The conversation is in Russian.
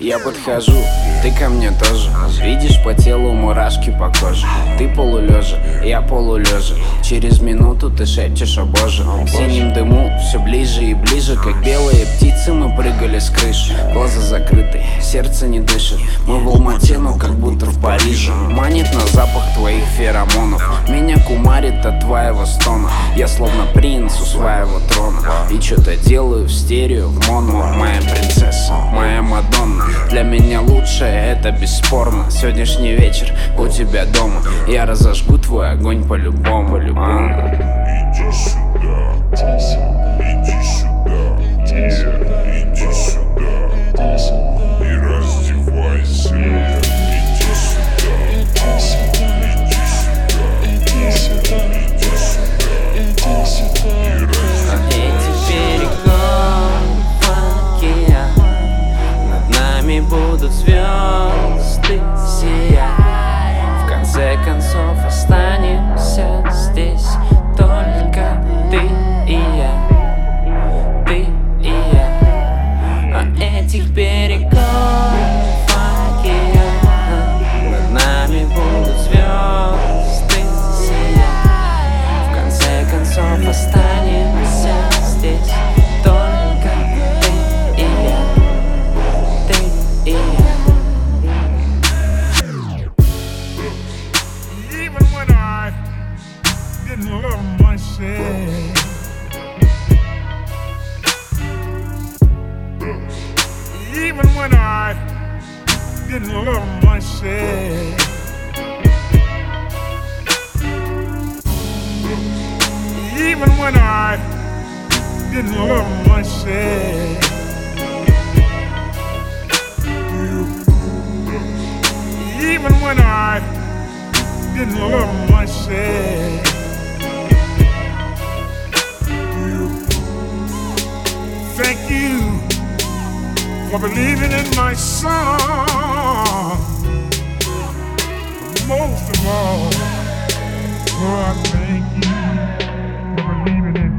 Я подхожу, ты ко мне тоже. Видишь по телу мурашки по коже. Ты полулежа, я полулежа. Через минуту ты шепчешь: о боже. В синем дыму все ближе и ближе, как белые птицы мы прыгали с крыши. Глаза закрыты, сердце не дышит. Мы в Алмате, но как будто в Париже. Манит на запах твоих феромонов. Меня кумарит от твоего стона. Я словно принц у своего трона. И что-то делаю в стерео, в моно. Моя принцесса, моя Мадонна. Для меня лучшее, это бесспорно. Сегодняшний вечер у тебя дома. Я разожгу твой огонь по-любому. Иди сюда, иди сюда, иди сюда и раздевайся. Иди сюда, иди сюда, иди сюда и раздевайся. Эти берегов океан, над нами будут звезды сиять. В конце концов останемся здесь только ты и я, ты и я. А этих берегов океан, над нами будут звезды сиять. В конце концов останемся здесь только ты и я, ты и я. Even when I didn't love myself, even when I didn't love myself, even when I didn't love myself, even when I didn't love myself. Thank you for believing in my song. Most of all, I thank you for believing in